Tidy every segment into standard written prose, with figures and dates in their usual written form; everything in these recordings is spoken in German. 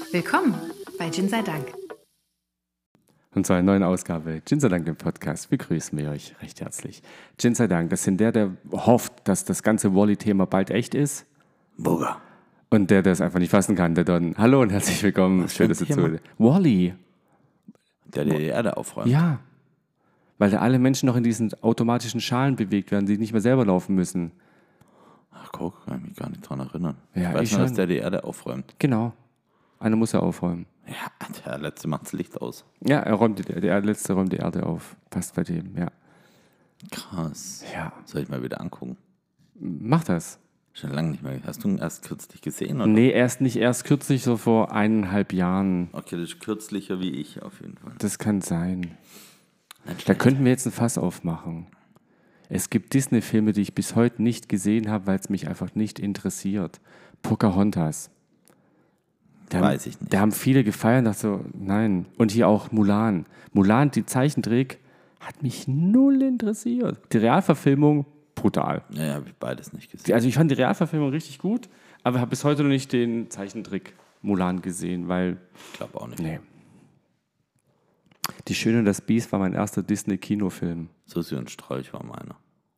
Willkommen bei Gin sei Dank. Und zu einer neuen Ausgabe Gin sei Dank im Podcast begrüßen wir euch recht herzlich. Gin sei Dank, das sind der hofft, dass das ganze Wall-E-Thema bald echt ist. Burger. Und der es einfach nicht fassen kann, der dann, hallo und herzlich willkommen. Schön, dass ihr zuhört. Wall-E. Der die Erde aufräumt. Ja, weil da alle Menschen noch in diesen automatischen Schalen bewegt werden, die nicht mehr selber laufen müssen. Ach guck, kann ich mich gar nicht dran erinnern. Ja, ich weiß ich nur, dass schon. der die Erde aufräumt. Genau. Einer muss ja aufräumen. Ja, der Letzte macht das Licht aus. Ja, er räumt der Letzte räumt die Erde auf. Passt bei dem, ja. Krass. Ja. Soll ich mal wieder angucken? Mach das. Schon lange nicht mehr. Hast du ihn erst kürzlich gesehen? Oder? Nee, erst kürzlich, so vor 1,5 Jahren. Okay, das ist kürzlicher wie ich auf jeden Fall. Das kann sein. Da könnten wir jetzt ein Fass aufmachen. Es gibt Disney-Filme, die ich bis heute nicht gesehen habe, weil es mich einfach nicht interessiert. Pocahontas. Weiß ich nicht. Da haben viele gefeiert und dachte so, nein. Und hier auch Mulan. Mulan, die Zeichentrick, hat mich null interessiert. Die Realverfilmung, brutal. Ja, habe ich beides nicht gesehen. Also ich fand die Realverfilmung richtig gut, aber habe bis heute noch nicht den Zeichentrick Mulan gesehen, weil, Ich glaube auch nicht. nee. Die Schöne und das Biest war mein erster Disney-Kinofilm. Susi und Strolch war meiner.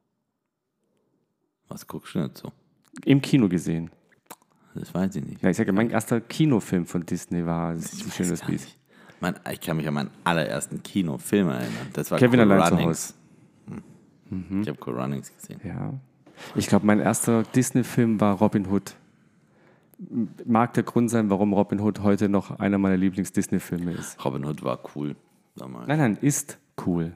Was guckst du nicht so? Im Kino gesehen. Das weiß ich nicht. Ja, ich sage, mein erster Kinofilm von Disney war Die Schöne und das Gar Biest. nicht. Ich kann mich an meinen allerersten Kinofilm erinnern. Das war Kevin Cool allein zu Runnings. Hause. Ich habe Cool Runnings gesehen. Ja. Ich glaube, mein erster Disney-Film war Robin Hood. Mag der Grund sein, warum Robin Hood heute noch einer meiner Lieblings-Disney-Filme ist. Robin Hood war cool damals. Nein, ist cool.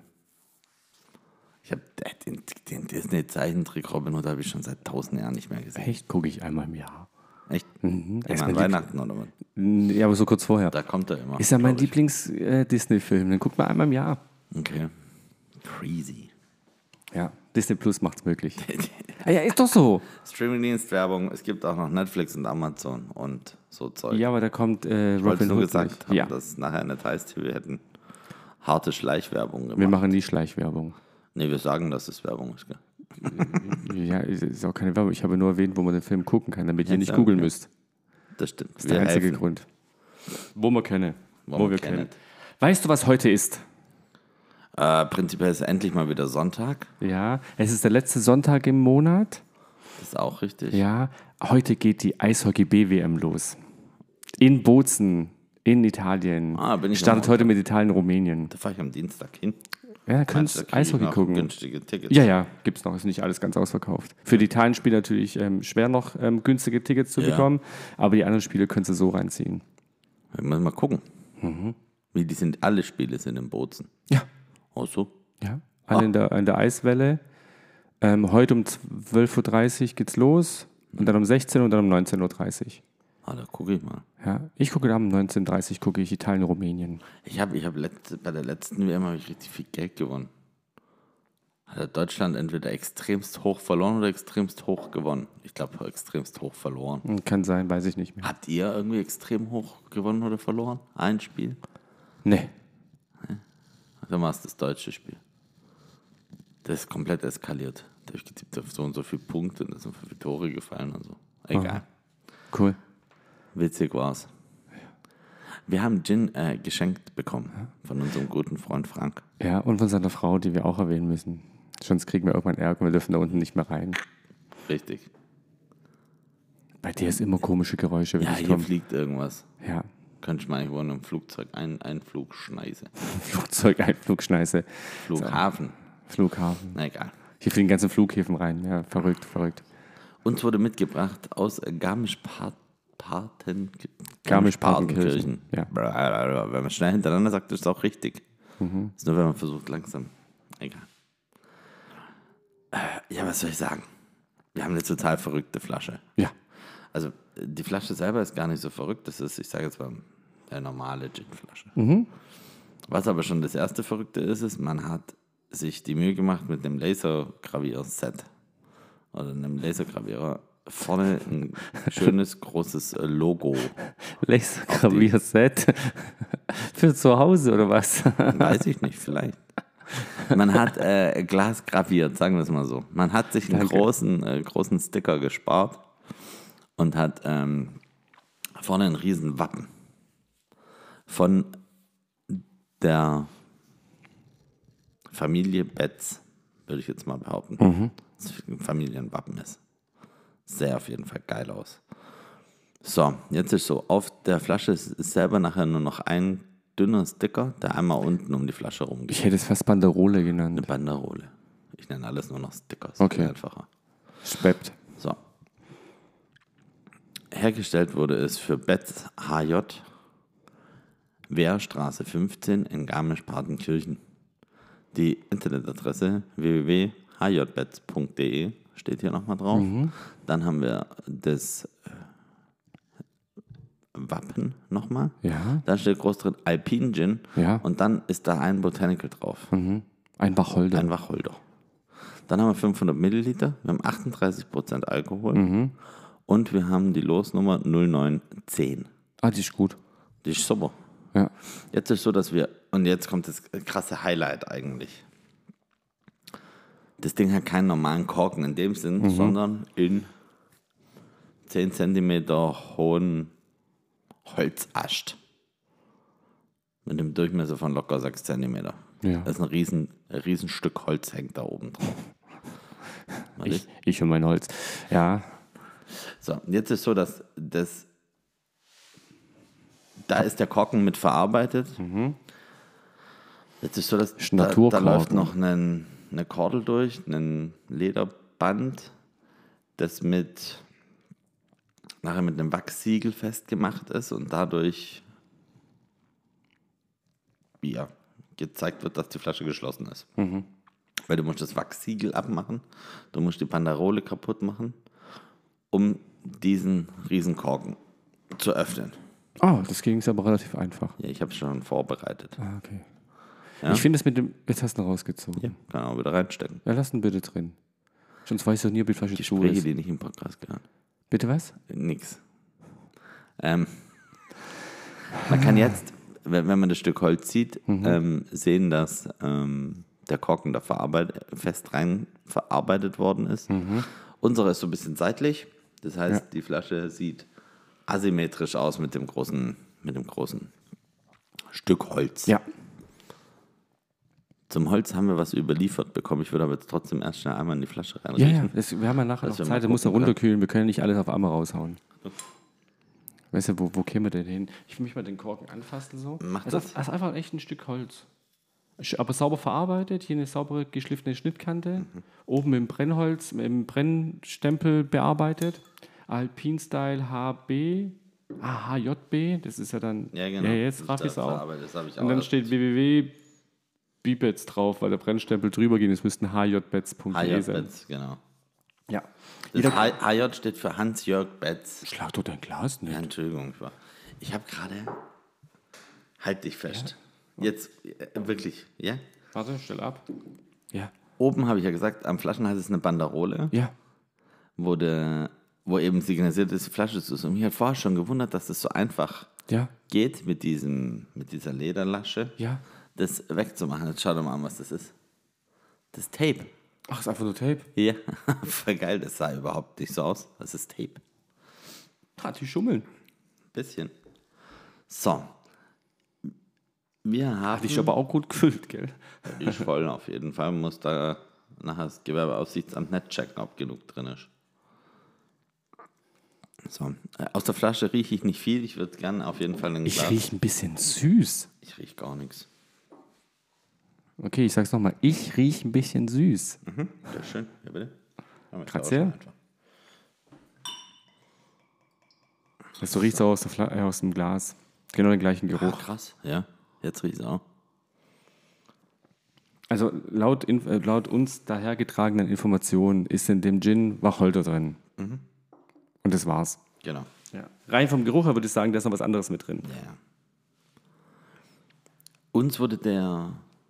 Ich habe den Disney-Zeichentrick Robin Hood habe ich schon seit 1000 Jahren nicht mehr gesehen. Echt, gucke ich einmal im Jahr. Echt? Immer Erstmal an Weihnachten oder was? Ja, aber so kurz vorher. Da kommt er immer. Ist ja mein glaub ich. Lieblings-Disney-Film. Den guckt man einmal im Jahr. Okay. Crazy. Ja, Disney Plus macht's möglich. Ja, ist doch so. Streamingdienst-Werbung, es gibt auch noch Netflix und Amazon und so Zeug. Ja, aber da kommt ich wollte Robin nur Hood gesagt nicht. haben, Ja, dass nachher nicht heißt, wir hätten harte Schleichwerbung gemacht. wir machen nie Schleichwerbung. Nee, wir sagen, dass es Werbung ist. Gell? Ja, ist auch keine Werbung. Ich habe nur erwähnt, wo man den Film gucken kann, damit ihr nicht ja, googeln ja. müsst. Das stimmt. Das ist der einzige Grund. Wo wir können. Wo wir kennen. Weißt du, was heute ist? Prinzipiell ist endlich mal wieder Sonntag. Ja, es ist der letzte Sonntag im Monat. Das ist auch richtig. Ja, heute geht die Eishockey-BWM los. In Bozen, in Italien. Bin ich Startet noch heute mit Italien, Rumänien. Da fahre ich am Dienstag hin. Ja, da Meinst könntest du, du da krieg ich Eishockey noch gucken. günstige Tickets? Ja, gibt's noch. Ist nicht alles ganz ausverkauft. Für die Italien-Spiele natürlich schwer noch günstige Tickets zu Ja. bekommen, aber die anderen Spiele könntest du so reinziehen. Wir müssen mal gucken. Wie alle Spiele sind in Bozen. Ja. Oh so. Ja, alle in der Eiswelle. Heute um 12.30 Uhr geht's los und dann um 16 Uhr und dann um 19.30 Uhr. Da gucke ich mal. Ja, ich gucke dann um 19.30 Uhr gucke ich Italien, Rumänien. Ich hab bei der letzten WM habe ich richtig viel Geld gewonnen. Hat Deutschland entweder extremst hoch verloren oder extremst hoch gewonnen? Ich glaube, extremst hoch verloren. Kann sein, weiß ich nicht mehr. Habt ihr irgendwie extrem hoch gewonnen oder verloren? Ein Spiel? Nee. Dann war es das deutsche Spiel. Das ist komplett eskaliert. Da habe ich getippt auf so und so viele Punkte und da sind so viele Tore gefallen und so. Egal. Cool. Witzig war's. Wir haben Gin geschenkt bekommen von unserem guten Freund Frank. Ja, und von seiner Frau, die wir auch erwähnen müssen. Sonst kriegen wir irgendwann Ärger und wir dürfen da unten nicht mehr rein. Richtig. Bei dir ist immer komische Geräusche, wenn Ja, ich hier komme. fliegt irgendwas. Ja, Könnte ich mal, ich wohne im Flugzeug. Einflugschneise. Flugzeug, Einflugschneise, Flughafen. Flughafen. Na egal. Hier fliegen ganze Flughäfen rein. Ja, verrückt. Uns wurde mitgebracht aus Garmisch-Partenkirchen. Garmisch-Partenkirchen, ja. Wenn man schnell hintereinander sagt, ist es auch richtig. Ist nur, wenn man versucht, langsam. Egal. Ja, was soll ich sagen? Wir haben eine total verrückte Flasche. Ja. Also, die Flasche selber ist gar nicht so verrückt. Das ist, ich sage jetzt mal, eine normale Gin-Flasche. Was aber schon das erste Verrückte ist, man hat sich die Mühe gemacht mit einem Lasergravier-Set. Oder einem Lasergravierer. Vorne ein schönes, großes Logo. Lasergravierset für zu Hause oder was? Weiß ich nicht, vielleicht. Man hat Glas graviert, sagen wir es mal so. Man hat sich einen großen Sticker gespart und hat vorne ein riesen Wappen. von der Familie Betz, würde ich jetzt mal behaupten. Das ein Familienwappen ist. Sehr auf jeden Fall geil aus. So, jetzt ist so, auf der Flasche ist selber nachher nur noch ein dünner Sticker, der einmal unten um die Flasche rumgeht. Ich hätte es fast Banderole Eine genannt. Banderole. Ich nenne alles nur noch Stickers. Okay. Einfacher. Spept. So. Hergestellt wurde es für Betz HJ, Wehrstraße 15 in Garmisch-Partenkirchen. Die Internetadresse www.hjbetz.de steht hier nochmal drauf. Dann haben wir das Wappen nochmal. Ja. Da steht groß drin Alpine Gin. Ja. Und dann ist da ein Botanical drauf. Ein Wacholder. Ein Wacholder. Dann haben wir 500 Milliliter. Wir haben 38% Alkohol. Und wir haben die Losnummer 0910. Ah, die ist gut. Die ist super. Ja. Jetzt ist so, dass wir, und jetzt kommt das krasse Highlight eigentlich. Das Ding hat keinen normalen Korken in dem Sinn, sondern in 10 cm hohen Holzast. Mit einem Durchmesser von locker 6 cm. Ja. Das ist ein riesen Stück Holz hängt da oben drauf. Ich und mein Holz. Ja. So, jetzt ist so, dass da ist der Korken mit verarbeitet. Jetzt ist so, dass da läuft noch eine Kordel durch, ein Lederband, das nachher mit einem Wachssiegel festgemacht ist und dadurch gezeigt wird, dass die Flasche geschlossen ist. Weil du musst das Wachssiegel abmachen, du musst die Banderole kaputt machen, um diesen riesen Korken zu öffnen. Oh, das ging es aber relativ einfach. Ja, ich habe es schon vorbereitet. Ah, okay. Ja? Ich finde es mit dem, jetzt hast du ihn rausgezogen. Ja, kann auch wieder reinstecken. Ja, lass ihn bitte drin. Sonst weiß ich doch nie, ob die Flasche Die zu Gespräche, ist. die nicht im Podcast gehören. Bitte was? Nix. Man kann jetzt, wenn man das Stück Holz sieht, sehen, dass der Korken da fest rein verarbeitet worden ist. Unsere ist so ein bisschen seitlich. Das heißt, die Flasche sieht asymmetrisch aus mit dem großen Stück Holz. Ja. Zum Holz haben wir was überliefert bekommen. Ich würde aber jetzt trotzdem erst schnell einmal in die Flasche Ja, reinriechen. wir haben ja nachher noch wir Zeit, mal da muss er gucken runterkühlen. Wir können nicht alles auf einmal raushauen. Weißt du, wo kämen wir denn hin? Ich will mich mal den Korken anfassen so. Mach Also das. ist einfach echt ein Stück Holz. Aber sauber verarbeitet, hier eine saubere geschliffene Schnittkante. Oben im Brennholz, im Brennstempel bearbeitet. Alpine Style HB. HJB, das ist ja dann. Ja, genau. Ja, jetzt raff ich es auch. Verarbeitet, das habe ich auch. Und dann steht www.bibets drauf, weil der Brennstempel drüber geht. Es müssten hjbets.de sein. HJ-Betz, genau. Ja. Das HJ steht für Hans-Jörg Betz. Schlag doch dein Glas nicht. Ja, Entschuldigung. Ich habe gerade... Halt dich fest. Jetzt, wirklich, ja? Warte, stell ab. Ja. Oben habe ich ja gesagt, am Flaschenhals ist eine Banderole, Ja. wo eben signalisiert ist, die Flasche ist. Und mich hat vorher schon gewundert, dass das so einfach Ja. geht mit dieser Lederlasche, Ja. das wegzumachen. Jetzt schau doch mal an, was das ist. Das Tape. Ach, ist einfach nur Tape. Ja, voll geil, das sah überhaupt nicht so aus. Das ist Tape. Hat die schummeln. Bisschen. So. Wir haben... Hat dich aber auch gut gefüllt, gell? Ich voll auf jeden Fall. Muss da nachher das Gewerbeaufsichtsamt nicht checken, ob genug drin ist. So. Aus der Flasche rieche ich nicht viel. Ich würde gerne auf jeden Fall ein Glas... Ich rieche ein bisschen süß. Ich rieche gar nichts. Okay, ich sag's nochmal. Ich rieche ein bisschen süß. Das ist schön. Ja, bitte. Grazie. Du riechst auch aus dem Glas. Genau den gleichen Geruch. Ach, krass. Ja, jetzt rieche ich es auch. Also laut uns dahergetragenen Informationen ist in dem Gin Wacholder drin. Und das war's. Genau. Ja. Rein vom Geruch her würde ich sagen, da ist noch was anderes mit drin. Ja. Uns wurde der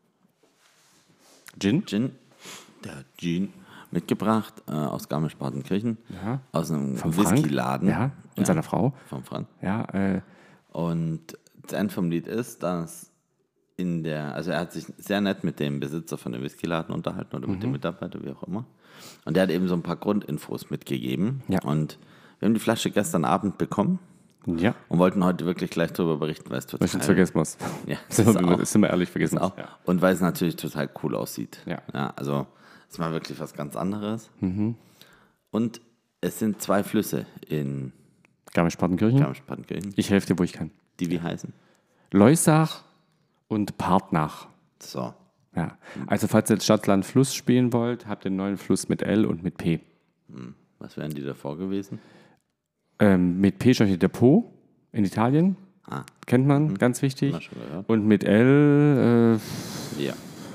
Gin? Gin mitgebracht aus Garmisch-Partenkirchen. Ja. Aus einem Vom Frank? Whisky-Laden. Ja. Und seiner Frau? Vom Frank. Ja, Und das Ende vom Lied ist, dass also er hat sich sehr nett mit dem Besitzer von dem Whisky-Laden unterhalten oder mit dem Mitarbeiter, wie auch immer. Und der hat eben so ein paar Grundinfos mitgegeben. Ja. Und wir haben die Flasche gestern Abend bekommen. Ja. Und wollten heute wirklich gleich darüber berichten, weil es total... Weil ich jetzt vergessen muss. Ja, Sind wir ehrlich, vergessen. auch. Ja. Und weil es natürlich total cool aussieht. Ja. Also es war wirklich was ganz anderes. Und es sind 2 Flüsse in Garmisch-Partenkirchen. Garmisch-Partenkirchen, Ich helfe dir, wo ich kann. die wie heißen? Leusach und Partnach. So. Ja. Also falls ihr jetzt Stadt, Land, Fluss spielen wollt, habt ihr einen neuen Fluss mit L und mit P. Was wären die davor gewesen? Mit P steht der Po in Italien. Kennt man, ganz wichtig. Mal schon gehört. Und mit L, Ja.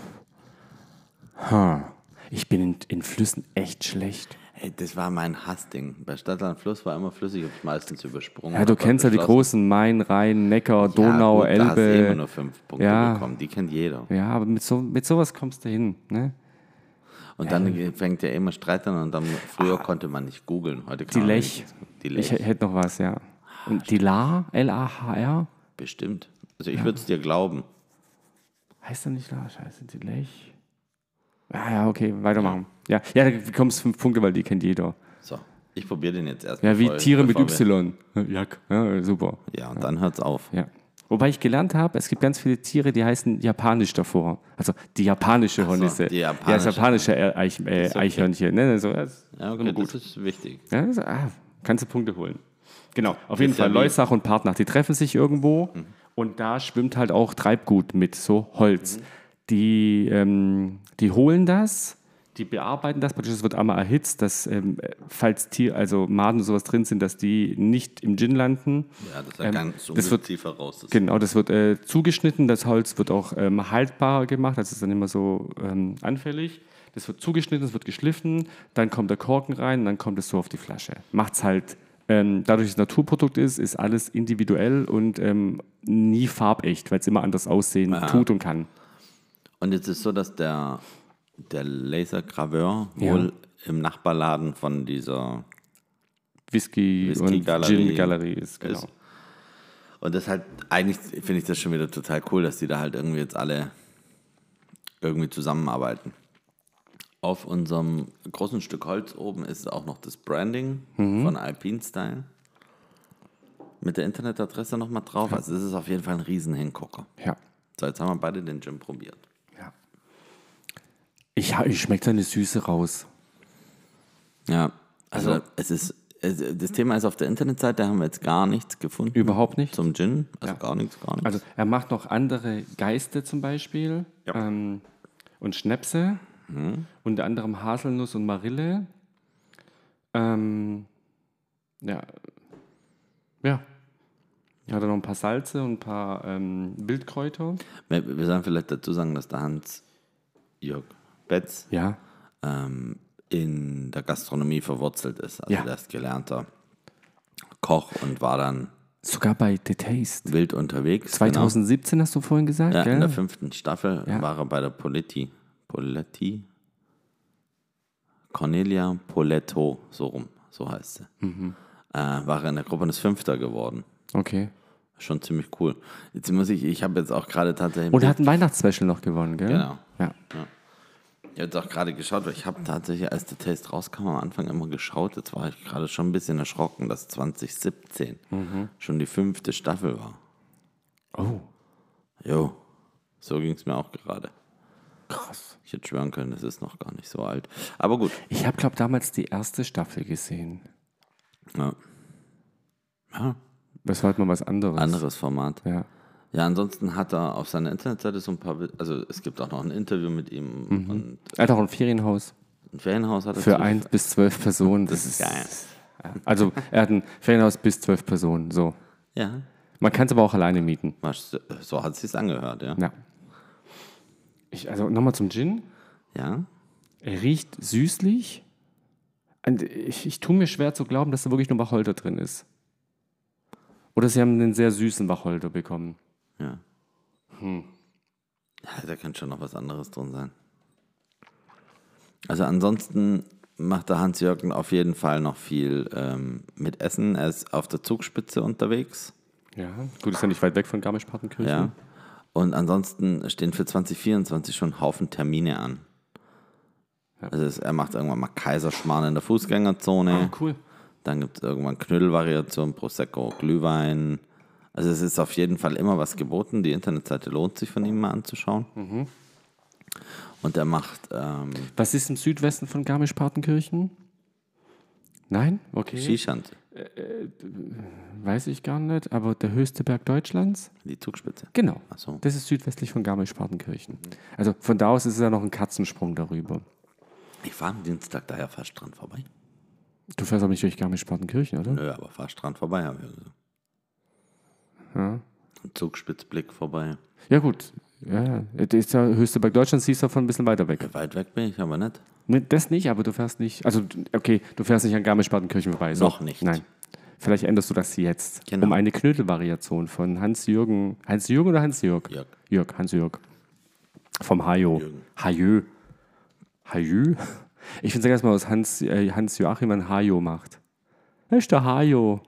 ich bin in Flüssen echt schlecht. Hey, das war mein Hassding. Bei Stadtland Fluss war immer flüssig, habe ich meistens übersprungen. Ja, du Hab kennst ja die beschlossen, großen Main, Rhein, Neckar, Donau, ja, gut, da hast du immer Elbe. nur 5 Punkte Ja. bekommen. Die kennt jeder. Ja, aber mit sowas kommst du hin. Ne? Und dann fängt ja immer Streit an und dann früher konnte man nicht googeln. Heute kann Die man Lech. Die Ich Lech. hätte noch was, ja. Und die Lahr, L-A-H-R. Bestimmt. Also ich würde es dir glauben. Heißt er nicht Lahr? Scheiße, die Lech. Ja, okay, weitermachen. Ja, da bekommst 5 Punkte, weil die kennt jeder. So, ich probiere den jetzt erst. Ja, wie bevor- Tiere mit bevor wir- Y. Jack. Ja, super. Ja, und dann hört's auf. Ja. Wobei ich gelernt habe, es gibt ganz viele Tiere, die heißen japanisch davor. Also die japanische Hornisse. die Ja, das japanische. japanische Eichhörnchen. Ne? So, das Ja, okay, das ist wichtig. Ja, kannst du Punkte holen. Genau, auf jeden Ist ja Fall wie- Leusach und Partnach, die treffen sich irgendwo und da schwimmt halt auch Treibgut mit, so Holz. Die holen das, die bearbeiten das, praktisch, es wird einmal erhitzt, dass falls also Maden und sowas drin sind, dass die nicht im Gin landen. Ja, das ist ja ganz das wird- tiefer raus. Das Genau, das wird zugeschnitten, das Holz wird auch haltbar gemacht, das ist dann immer so anfällig. Das wird zugeschnitten, es wird geschliffen, dann kommt der Korken rein, dann kommt es so auf die Flasche. Macht's halt, dadurch, dass es ein Naturprodukt ist alles individuell und nie farbecht, weil es immer anders aussehen tut und kann. Und jetzt ist so, dass der Lasergraveur Ja. wohl im Nachbarladen von dieser Whisky und Whisky-Galerie Gin-Galerie ist, genau. ist. Und das halt, eigentlich finde ich das schon wieder total cool, dass die da halt irgendwie jetzt alle irgendwie zusammenarbeiten. Auf unserem großen Stück Holz oben ist auch noch das Branding von Alpine Style. Mit der Internetadresse nochmal drauf. Also das ist auf jeden Fall ein Riesen-Hingucker. Ja. So, jetzt haben wir beide den Gin probiert. Ja. Ich schmecke seine Süße raus. Ja, also das Thema ist auf der Internetseite, da haben wir jetzt gar nichts gefunden. Überhaupt nicht. Zum Gin, also gar nichts. Also er macht noch andere Geiste zum Beispiel und Schnäpse, unter anderem Haselnuss und Marille. Ja. Hat er noch ein paar Salze und ein paar Wildkräuter. Wir sollen vielleicht dazu sagen, dass der Hans-Jörg Betz Ja. in der Gastronomie verwurzelt ist. Also Ja. der ist gelernter Koch und war dann Sogar bei The Taste. wild unterwegs. 2017 hast du vorhin gesagt, Genau. Ja, gell? in der 5. Staffel Ja. war er bei der Cornelia Poletto, so heißt sie. War er in der Gruppe und ist 5. geworden. Okay. Schon ziemlich cool. Jetzt muss ich habe jetzt auch gerade tatsächlich... Und er hat ein Weihnachtsspecial noch gewonnen, gell? Genau. Ja. Ich habe jetzt auch gerade geschaut, weil ich habe tatsächlich, als der Taste rauskam, am Anfang immer geschaut. Jetzt war ich gerade schon ein bisschen erschrocken, dass 2017 schon die 5. Staffel war. Oh, Jo, so ging es mir auch gerade. krass. Ich hätte schwören können, es ist noch gar nicht so alt. Aber gut. Ich habe, glaube damals die erste Staffel gesehen. Ja. Ja, Das war halt mal was anderes. anderes Format. Ja. Ja, ansonsten hat er auf seiner Internetseite so ein paar, also es gibt auch noch ein Interview mit ihm und Er hat auch ein Ferienhaus ein Ferienhaus hat er für zu- 1 bis 12 Personen. Das ist geil. Ja. Also er hat ein Ferienhaus bis 12 Personen. So. Ja, Man kann es aber auch alleine mieten. so hat es sich angehört, ja. Ja. Also nochmal zum Gin. Ja, Er riecht süßlich. Und ich tue mir schwer zu glauben, dass da wirklich nur Wacholder drin ist. Oder sie haben einen sehr süßen Wacholder bekommen. ja. Ja, da kann schon noch was anderes drin sein. Also ansonsten macht der Hans-Jürgen auf jeden Fall noch viel mit Essen. Er ist auf der Zugspitze unterwegs. Ja, gut, ist ja nicht weit weg von Garmisch-Partenkirchen. Ja. Und ansonsten stehen für 2024 schon ein Haufen Termine an. Ja. Also er macht irgendwann mal Kaiserschmarrn in der Fußgängerzone. Cool. Dann gibt es irgendwann Knödelvariation, Prosecco, Glühwein. Also es ist auf jeden Fall immer was geboten. Die Internetseite lohnt sich von ihm mal anzuschauen. Und er macht Was ist im Südwesten von Garmisch-Partenkirchen? Nein? Okay. Skischanze, Weiß ich gar nicht, aber der höchste Berg Deutschlands? die Zugspitze. Genau. Ach so. Das ist südwestlich von Garmisch-Partenkirchen. Also von da aus ist es ja noch ein Katzensprung darüber. Ich fahre am Dienstag daher fast dran vorbei. Du fährst aber nicht durch Garmisch-Partenkirchen, oder? Nö, aber fast dran vorbei, habe ich gesagt. Ja. Zugspitzblick vorbei. Ja gut. Ja, das ist der höchste Berg Deutschlands, siehst du von ein bisschen weiter weg. Weit weg bin ich aber nicht. Nee, das nicht, aber du fährst nicht, also okay, du fährst nicht an Garmisch-Partenkirchen vorbei. So. Noch nicht. Nein. Vielleicht änderst du das jetzt. Genau. Um eine Knödelvariation von Hans-Jürgen. Hans-Jürgen oder Hans-Jörg? Jörg. Hans-Jörg. Vom Hajo. Jürgen. Hajö? Ich finde es erstmal, was Hans-Joachim ein Hajo macht. Das ist der Hajo.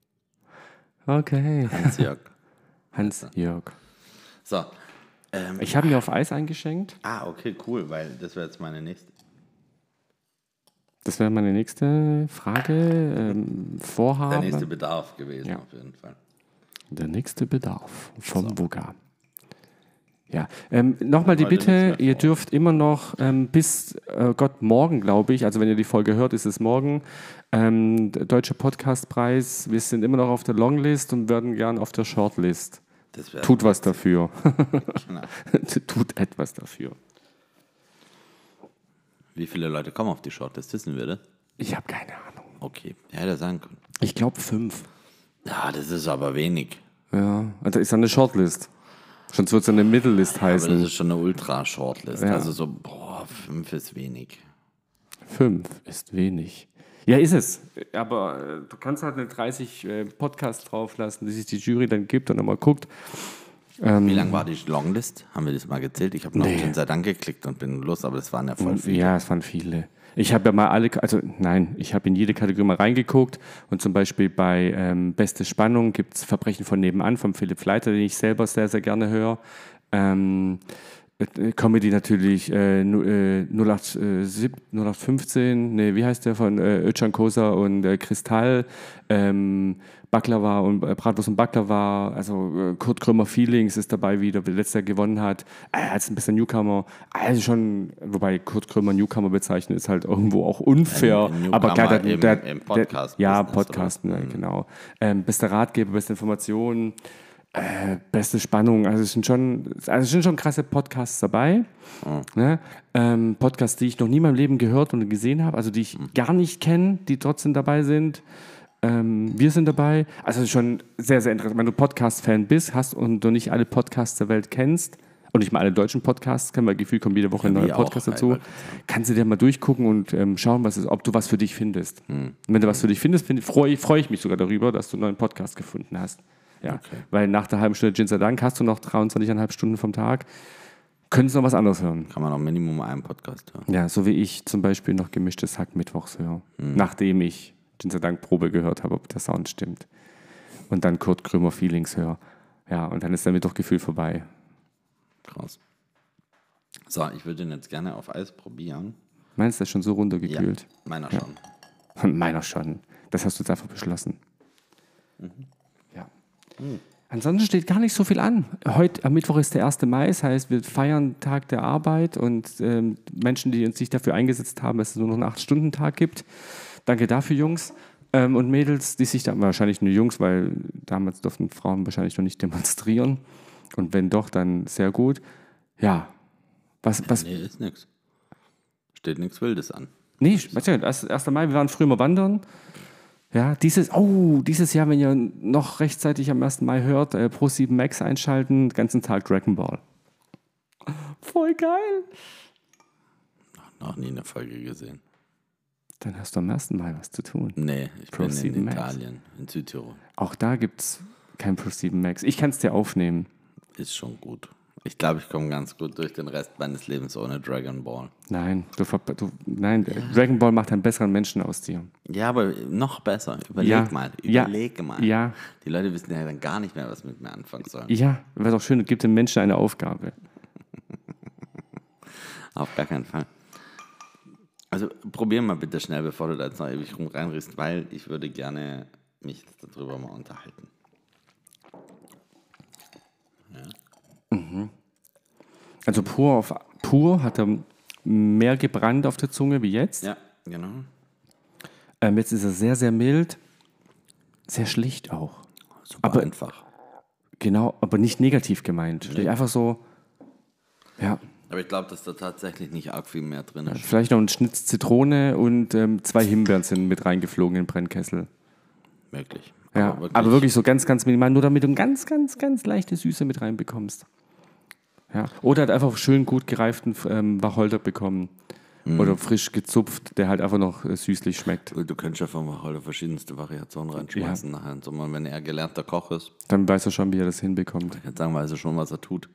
Okay. Hans-Jörg. Hans-Jörg. So. Ich habe mir auf Eis eingeschenkt. Okay, cool, weil das wäre jetzt meine nächste. Das wäre meine nächste Frage. Vorhaben. Der nächste Bedarf gewesen, Ja. auf jeden Fall. Der nächste Bedarf vom Buga. Ja, nochmal die Heute Bitte, nichts mehr ihr vor. dürft immer noch bis morgen, glaube ich, also wenn ihr die Folge hört, ist es morgen, der Deutsche Podcastpreis, wir sind immer noch auf der Longlist und werden gern auf der Shortlist. Das wär Tut was dafür. Genau. Tut etwas dafür. Wie viele Leute kommen auf die Shortlist, wissen wir das? Ich habe keine Ahnung. Okay, ja, hätte sein können. Ich glaube 5. Ja, das ist aber wenig. Ja, da ist eine Shortlist. Sonst wird es eine Middlelist Aber das heißen. ist schon eine Ultra-Shortlist. Ja. Also so, 5 ist wenig. 5 ist wenig. Ja, ist es. Aber du kannst halt eine 30 Podcasts drauflassen, die sich die Jury dann gibt und dann mal guckt. Wie lang war die Longlist? Haben wir das mal gezählt? Ich habe noch Nee. schon sei Dank geklickt und bin los, aber das waren ja voll viele. Ja, es waren viele. Ich habe ja mal ich habe in jede Kategorie mal reingeguckt und zum Beispiel bei Beste Spannung gibt es Verbrechen von nebenan von Philipp Fleiter, den ich selber sehr, sehr gerne höre. Comedy natürlich 0815, nee, wie heißt der von Özcan Kosa und Kristall, Baklava und Bratwurst und Baklava, also Kurt Krömer Feelings ist dabei wieder, der letztes Jahr gewonnen hat, als ein bisschen Newcomer, also schon, wobei Kurt Krömer Newcomer bezeichnen ist halt irgendwo auch unfair, Ein Newcomer aber klar, im Podcast-Business, ja, oder? Podcasten, genau. Bester Ratgeber, beste Information, beste Spannung, also es sind schon krasse Podcasts dabei. Ne? Podcasts, die ich noch nie in meinem Leben gehört und gesehen habe, also die ich gar nicht kenne, die trotzdem dabei sind. Wir sind dabei. Also es ist schon sehr, sehr interessant. Wenn du Podcast-Fan bist, hast und du nicht alle Podcasts der Welt kennst und nicht mal alle deutschen Podcasts kennen, weil gefühlt kommt jede Woche ein neuer wir Podcast auch, dazu, kannst du dir mal durchgucken und schauen, ob du was für dich findest. Und wenn du was für dich findest, freue ich mich sogar darüber, dass du einen neuen Podcast gefunden hast. Ja, weil nach der halben Stunde Gin sei Dank hast du noch 23,5 Stunden vom Tag. Könntest du noch was anderes hören. Kann man auch Minimum einen Podcast hören. Ja, so wie ich zum Beispiel noch gemischtes Hack mittwochs höre. Nachdem ich Gin sei Dank Probe gehört habe, ob der Sound stimmt. Und dann Kurt Krömer Feelings höre. Ja, und dann ist der Mittwochgefühl vorbei. Krass. So, ich würde den jetzt gerne auf Eis probieren. Meinst du, das ist schon so runtergekühlt? Meiner schon. Meiner schon. Das hast du jetzt einfach beschlossen. Ja. Ansonsten steht gar nicht so viel an. Heute, am Mittwoch ist der 1. Mai, das heißt, wir feiern Tag der Arbeit und Menschen, die sich dafür eingesetzt haben, dass es nur noch einen 8-Stunden-Tag gibt. Danke dafür, Jungs und Mädels, die sich da, wahrscheinlich nur Jungs, weil damals durften Frauen wahrscheinlich noch nicht demonstrieren. Und wenn doch, dann sehr gut. Ja. Was? Nee, ist nix. Steht nichts Wildes an. Nee, weißt du, 1. Mai, wir waren früher mal wandern. Ja, dieses Jahr, wenn ihr noch rechtzeitig am 1. Mai hört, Pro7 Max einschalten, den ganzen Tag Dragon Ball. Voll geil. Noch nie eine Folge gesehen. Dann hast du am 1. Mai was zu tun. Nee, ich bin Pro7 in Max. Italien, in Südtirol. Auch da gibt es kein Pro7 Max. Ich kann es dir aufnehmen. Ist schon gut. Ich glaube, ich komme ganz gut durch den Rest meines Lebens ohne Dragon Ball. Nein, Dragon Ball macht einen besseren Menschen aus dir. Ja, aber noch besser. Überleg mal. Ja, Die Leute wissen ja dann gar nicht mehr, was mit mir anfangen sollen. ja, wäre doch schön, gibt dem Menschen eine Aufgabe. Auf gar keinen Fall. Also probier mal bitte schnell, bevor du da jetzt noch ewig rum reinriechst, weil ich würde gerne mich darüber mal unterhalten. Also pur hat er mehr gebrannt auf der Zunge wie jetzt. Ja, genau. Jetzt ist er sehr, sehr mild. Sehr schlicht auch. Super Aber- einfach. Genau, aber nicht negativ gemeint. Einfach so, ja, Aber ich glaube, dass da tatsächlich nicht arg viel mehr drin ist. vielleicht noch ein Schnitz Zitrone und 2 Himbeeren sind mit reingeflogen in den Brennkessel. Möglich. Ja, aber wirklich so ganz, ganz minimal, nur damit du eine ganz, ganz, ganz leichte Süße mit reinbekommst. Ja. Oder hat einfach schön gut gereiften Wacholder bekommen. Oder frisch gezupft, der halt einfach noch süßlich schmeckt. Du könntest ja von Wacholder verschiedenste Variationen reinschmeißen nachher im Sommer. Wenn er gelernter Koch ist, Dann weiß er schon, wie er das hinbekommt. jetzt sagen weiß er schon, was er tut.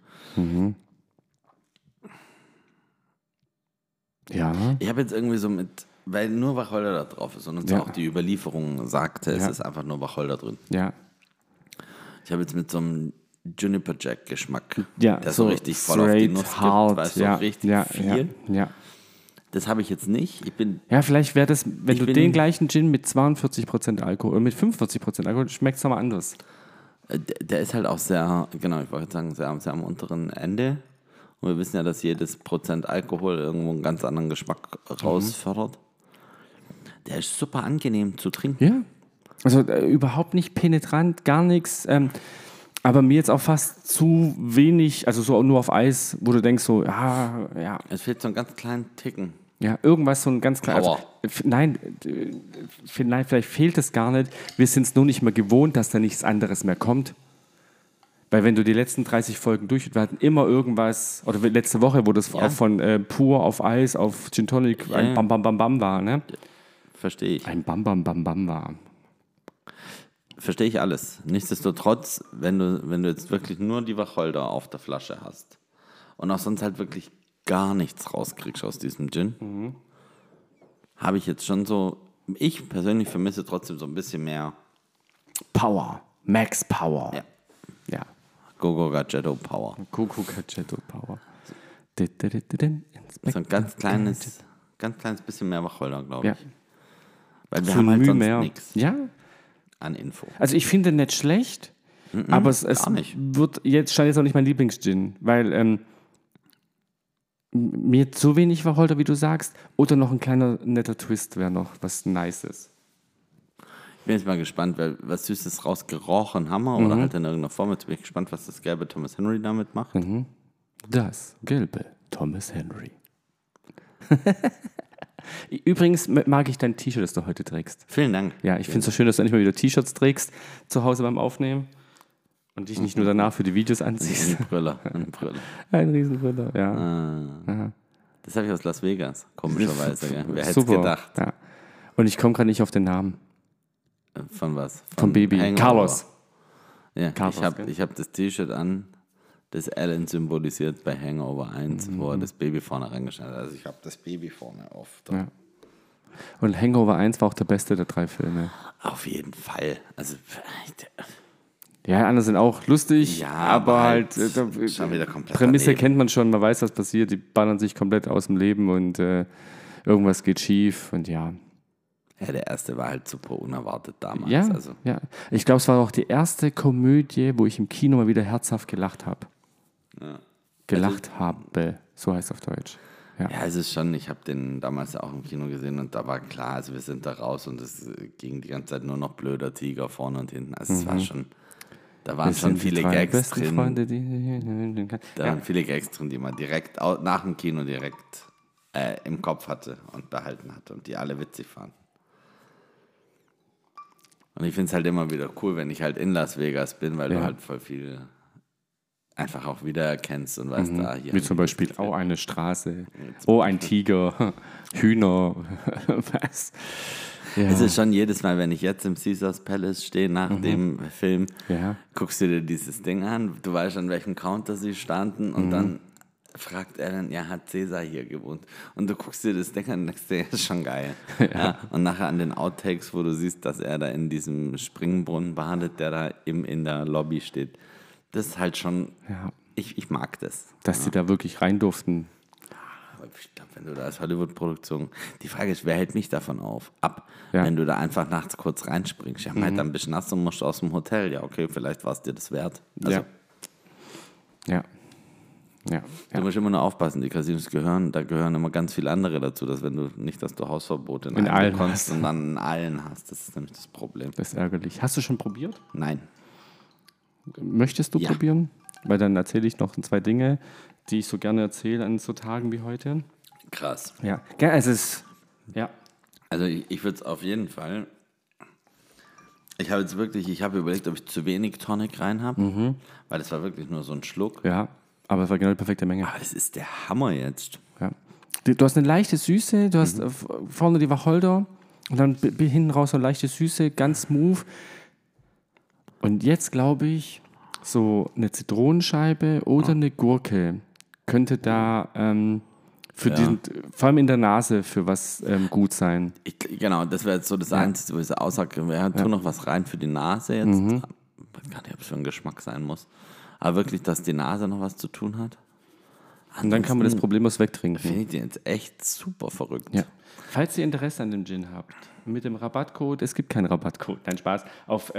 Ja, Ich habe jetzt irgendwie so weil nur Wacholder da drauf ist und uns Ja. auch die Überlieferung sagte, es Ja. ist einfach nur Wacholder drin. ja. Ich habe jetzt mit so einem Juniper Jack Geschmack, Ja, der so richtig voll auf die straight, Nuss hart, gibt, weißt du, ja, so richtig ja, viel. Ja. Das habe ich jetzt nicht. Ja, vielleicht wäre das, wenn Ich du bin- den gleichen Gin mit 42% Alkohol oder mit 45% Alkohol, schmeckt es nochmal anders. Der ist halt auch sehr, genau, ich wollte sagen, sehr am unteren Ende. Und wir wissen ja, dass jedes Prozent Alkohol irgendwo einen ganz anderen Geschmack rausfördert. Der ist super angenehm zu trinken. Ja. Also überhaupt nicht penetrant, gar nichts. Aber mir jetzt auch fast zu wenig, also so nur auf Eis, wo du denkst so, ja, Es fehlt so einen ganz kleinen Ticken. ja, irgendwas so ein ganz kleines. Power. Nein, vielleicht fehlt es gar nicht. Wir sind es nur nicht mehr gewohnt, dass da nichts anderes mehr kommt. Weil wenn du die letzten 30 Folgen wir hatten immer irgendwas, oder letzte Woche, wo das Ja. auch von pur auf Eis, auf Gin Tonic, Ja. ein Bam Bam Bam Bam war, ne? Verstehe ich. Ein Bam Bam Bam Bam war. Verstehe ich alles. Nichtsdestotrotz, wenn du jetzt wirklich nur die Wacholder auf der Flasche hast und auch sonst halt wirklich gar nichts rauskriegst aus diesem Gin, habe ich jetzt schon so, ich persönlich vermisse trotzdem so ein bisschen mehr Power. Max Power. Ja. Ja. Gogo Gadgetto Power. Coco Cachetto Power. So ein ganz kleines bisschen mehr Wacholder, glaube Ja. ich. Weil wir So haben halt Mühe sonst mehr. nichts Ja. an Info. Also ich finde nicht schlecht, aber es gar nicht. wird stand jetzt auch nicht mein Lieblingsgin, weil mir zu wenig Wacholder, wie du sagst, oder noch ein kleiner netter Twist wäre noch was Nices. Ich bin jetzt mal gespannt, weil was Süßes rausgerochen haben wir oder halt in irgendeiner Form. Jetzt bin ich gespannt, was das gelbe Thomas Henry damit macht. Das gelbe Thomas Henry. Übrigens mag ich dein T-Shirt, das du heute trägst. Vielen Dank. Ja, ich finde es so schön, dass du endlich mal wieder T-Shirts trägst zu Hause beim Aufnehmen und dich nicht nur danach für die Videos anziehst. Ein Brüller. Ein Brüller. Ein Riesenbrüller, ja. Das habe ich aus Las Vegas, komischerweise. Gell? Wer hätte es Super. gedacht? Ja. Und ich komme gerade nicht auf den Namen. Von was? Vom Baby. Hangover. Carlos. Ja, Carlos, gell? ich hab das T-Shirt an, das Alan symbolisiert bei Hangover 1, wo er das Baby vorne reingeschnitten hat. Also ich habe das Baby vorne auf. Ja. Und Hangover 1 war auch der beste der 3 Filme. Auf jeden Fall. Also Ja, andere sind auch lustig, Ja, aber halt schon wieder komplett Prämisse daneben. kennt man schon, man weiß, was passiert, die ballern sich komplett aus dem Leben und irgendwas geht schief und ja. Ja, der erste war halt super unerwartet damals. Ja, Also, ja. Ich glaube, es war auch die erste Komödie, wo ich im Kino mal wieder herzhaft gelacht habe. Gelacht habe, so heißt es auf Deutsch. Ja. ja, es ist schon, ich habe den damals ja auch im Kino gesehen und da war klar, also wir sind da raus und es ging die ganze Zeit nur noch blöder Tiger vorne und hinten. Also es war schon, da waren Wir schon sind die viele 3 Gags besten drin. Freunde, die Da waren viele Gags drin, die man direkt nach dem Kino direkt im Kopf hatte und behalten hatte und die alle witzig fanden. Und ich finde es halt immer wieder cool, wenn ich halt in Las Vegas bin, weil du halt voll viel einfach auch wiedererkennst und weißt, da hier. Wie zum Beispiel, oh, eine Straße, oh, ein Tiger, Hühner, was? Ja. Es ist schon jedes Mal, wenn ich jetzt im Caesars Palace stehe nach dem Film, Ja. guckst du dir dieses Ding an, du weißt, an welchem Counter sie standen und dann fragt er dann, ja, hat Cäsar hier gewohnt? Und du guckst dir das Ding an und denkst dir, das ist schon geil. Ja. Und nachher an den Outtakes, wo du siehst, dass er da in diesem Springbrunnen badet, der da eben in der Lobby steht. Das ist halt schon, Ja. ich mag das. Dass die da wirklich rein durften. ich glaube, wenn du da als Hollywood-Produktion, die Frage ist, wer hält mich davon ab, Ja. wenn du da einfach nachts kurz reinspringst? Ja, halt dann ein bisschen nass und musst aus dem Hotel. Ja, okay, vielleicht war es dir das wert. Also, Ja. du musst immer nur aufpassen, die Casinos da gehören immer ganz viele andere dazu, dass wenn du nicht, dass du Hausverbot in allen bekommst und dann in allen hast. Das ist nämlich das Problem. Das ist ärgerlich. Hast du schon probiert? Nein. Möchtest du Ja. probieren? Weil dann erzähle ich noch 2 Dinge, die ich so gerne erzähle an so Tagen wie heute. Krass. Ja, es ist, ja. Also ich würde es auf jeden Fall. Ich habe überlegt, ob ich zu wenig Tonic rein habe, weil das war wirklich nur so ein Schluck. Ja, aber es war genau die perfekte Menge. Aber es ist der Hammer jetzt. Ja. Du hast eine leichte Süße, du hast vorne die Wacholder und dann hinten raus so eine leichte Süße, ganz smooth. Und jetzt glaube ich, so eine Zitronenscheibe oder eine Gurke könnte da vor allem in der Nase für was gut sein. Genau, das wäre jetzt so das Einzige, wo ich so aussage, tu noch was rein für die Nase jetzt. Ich weiß gar nicht, ob es für ein Geschmack sein muss. Aber wirklich, dass die Nase noch was zu tun hat. Und dann kann man das problemlos wegtrinken. Finde ich den jetzt echt super verrückt. Ja. Falls ihr Interesse an dem Gin habt, mit dem Rabattcode, es gibt keinen Rabattcode, nein Spaß, auf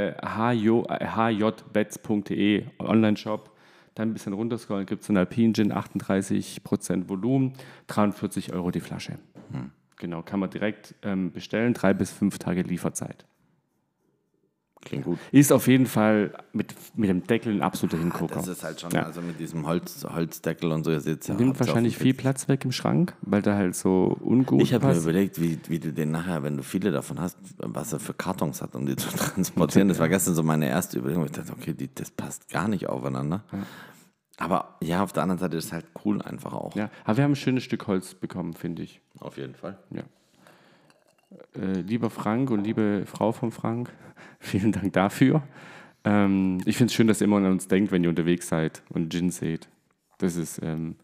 hjbets.de Online-Shop, dann ein bisschen runterscrollen, gibt es einen Alpine Gin, 38% Volumen, 43 € die Flasche. Genau, kann man direkt bestellen, 3 bis 5 Tage Lieferzeit. Klingt gut. Ist auf jeden Fall mit dem Deckel ein absoluter Hingucker. Das ist halt schon, also mit diesem Holzdeckel und so. Nimmt wahrscheinlich viel Platz weg im Schrank, weil da halt so ungut Ich habe mir passt. überlegt, wie du den nachher, wenn du viele davon hast, was er für Kartons hat, um die zu transportieren. Das war gestern so meine erste Überlegung. Ich dachte, okay, das passt gar nicht aufeinander. Ja. Aber ja, auf der anderen Seite ist es halt cool einfach auch. Ja, aber wir haben ein schönes Stück Holz bekommen, finde ich. Auf jeden Fall. Ja. Lieber Frank und liebe Frau von Frank, vielen Dank dafür. Ich finde es schön, dass ihr immer an uns denkt, wenn ihr unterwegs seid und Gin seht. Das ist,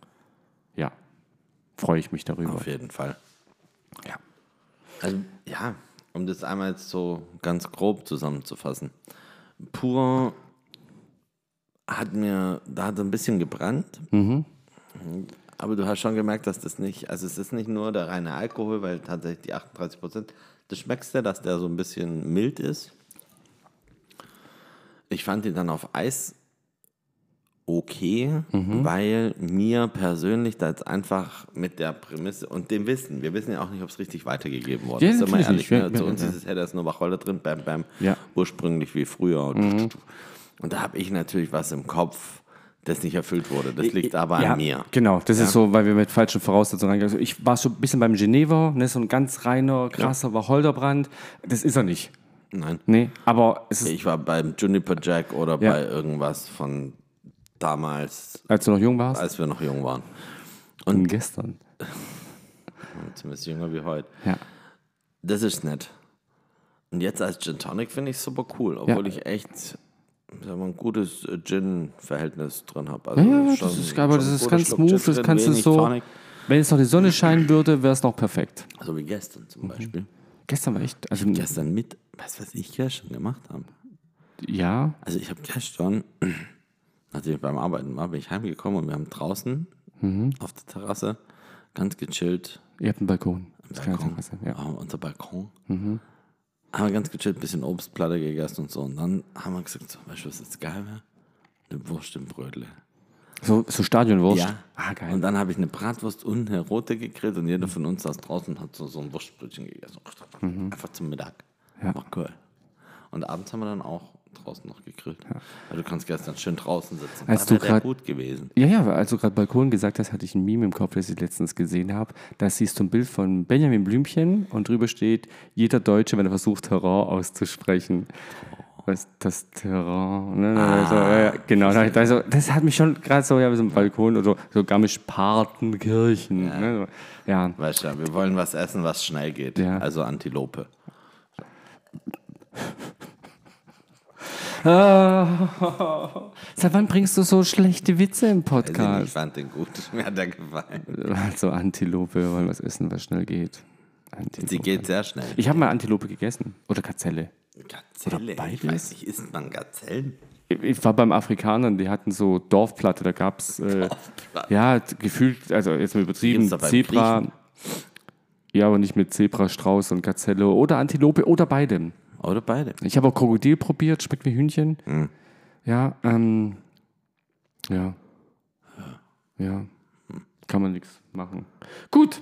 freue ich mich darüber. Auf jeden Fall. Ja. Also, ja, um das einmal jetzt so ganz grob zusammenzufassen. Pur hat ein bisschen gebrannt. Aber du hast schon gemerkt, dass das nicht, also es ist nicht nur der reine Alkohol, weil tatsächlich die 38%, das schmeckst du, dass der so ein bisschen mild ist. Ich fand ihn dann auf Eis okay, weil mir persönlich da jetzt einfach mit der Prämisse und dem Wissen, wir wissen ja auch nicht, ob es richtig weitergegeben worden ist. Sind wir ehrlich, ne? Zu uns ist es, hätte es nur Wacholder drin, bam, ursprünglich wie früher. Und da habe ich natürlich was im Kopf, das nicht erfüllt wurde. Das liegt aber an mir. Genau, das ist so, weil wir mit falschen Voraussetzungen reingegangen sind. Ich war so ein bisschen beim Geneva, ne, so ein ganz reiner, krasser Wacholderbrand. Das ist er nicht. Nein. Nee, aber es ist... Ich war beim Juniper Jack oder bei irgendwas von damals. Als du noch jung warst? Als wir noch jung waren. Und gestern. Zumindest jünger wie heute. Ja. Das ist nett. Und jetzt als Gin Tonic finde ich es super cool, obwohl ich echt... ein gutes Gin-Verhältnis drin habe. Also das ist ganz smooth, das kannst du so, Tonic. Wenn jetzt noch die Sonne scheinen würde, wäre es noch perfekt. So wie gestern zum Beispiel. Gestern war echt... Also gestern weißt du, was ich gestern gemacht habe? Ja. Also ich habe gestern, nachdem ich beim Arbeiten war, bin ich heimgekommen und wir haben draußen auf der Terrasse ganz gechillt. Ihr habt einen Balkon. Terrasse, unser Balkon. Haben wir ganz gechillt, ein bisschen Obstplatte gegessen und so. Und dann haben wir gesagt, so, weißt du, was jetzt geil wäre? Eine Wurst im Brötle. So Stadionwurst? Ja. Geil. Und dann habe ich eine Bratwurst und eine rote gegrillt und jeder von uns saß draußen und hat so ein Wurstbrötchen gegessen. Einfach zum Mittag. Ja. War cool. Und abends haben wir dann auch draußen noch gegrillt. Ja. Also du kannst gestern schön draußen sitzen. Das wäre gut gewesen. Ja, als du gerade Balkon gesagt hast, hatte ich ein Meme im Kopf, das ich letztens gesehen habe. Da siehst du ein Bild von Benjamin Blümchen und drüber steht, jeder Deutsche, wenn er versucht, Terrain auszusprechen. Was das Terrain? Ne? Genau. Also, das hat mich schon gerade so, wie so ein Balkon oder so Garmisch-Partenkirchen. Ja. Ne? Ja. Weißt du, wir wollen was essen, was schnell geht. Ja. Also Antilope. Seit wann bringst du so schlechte Witze im Podcast? Ich fand den gut, mir hat der gefallen. Also Antilope, wollen was essen, was schnell geht. Antilope. Sie geht sehr schnell. Ich habe mal Antilope gegessen. Oder Gazelle. Gazelle? Oder beides? Ich weiß nicht, isst man Gazellen? Ich war beim Afrikanern, die hatten so Dorfplatte, da gab es, ja, gefühlt, also jetzt mal übertrieben, Zebra, ja, aber nicht mit Zebra, Strauß und Gazelle oder Antilope oder beide. Oder beide. Ich habe auch Krokodil probiert, schmeckt wie Hühnchen. Ja, ja, kann man nichts machen. Gut.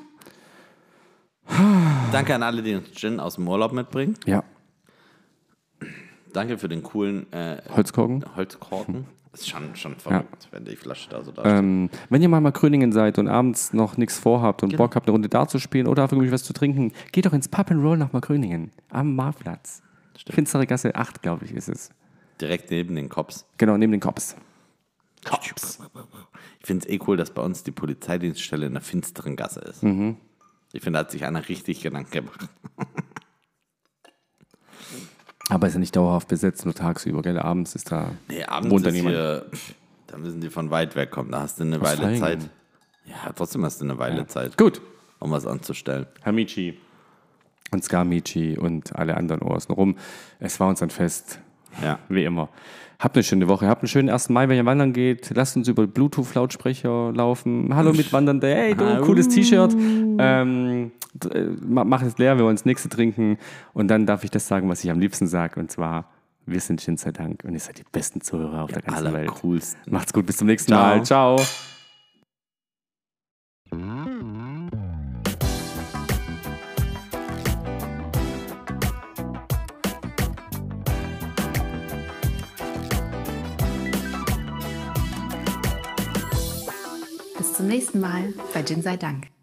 Danke an alle, die uns Gin aus dem Urlaub mitbringen. Ja. Danke für den coolen Holzkorken. Das ist schon verrückt, wenn die Flasche da so da steht. Wenn ihr mal Gröningen seid und abends noch nichts vorhabt und Bock habt, eine Runde da zu spielen oder einfach irgendwie was zu trinken, geht doch ins Pub and Roll nach Gröningen am Marktplatz. Finstere Gasse 8, glaube ich, ist es. Direkt neben den Cops. Genau, neben den Cops. Ich finde es cool, dass bei uns die Polizeidienststelle in einer finsteren Gasse ist. Ich finde, da hat sich einer richtig Gedanken gemacht. Aber ist ja nicht dauerhaft besetzt, nur tagsüber, gell? Abends ist da. Nee, abends wohnt da ist niemand. hier, da müssen die von weit weg kommen. Da hast du eine Weile reingehen. Zeit. Ja, trotzdem hast du eine Weile Zeit, Gut. um was anzustellen. Hamichi und Skamichi und alle anderen außenrum. Es war uns ein Fest. Ja. Wie immer. Habt eine schöne Woche. Habt einen schönen 1. Mai, wenn ihr wandern geht. Lasst uns über Bluetooth-Lautsprecher laufen. Hallo Mitwandernde. Hey, du, cooles T-Shirt. Mach es leer, wir wollen das nächste trinken. Und dann darf ich das sagen, was ich am liebsten sage. Und zwar, wir sind Gin sei Dank. Und ihr seid die besten Zuhörer auf der ganzen Welt. Allercoolsten. Macht's gut, bis zum nächsten Mal. Ciao. Bis zum nächsten Mal bei Gin sei Dank.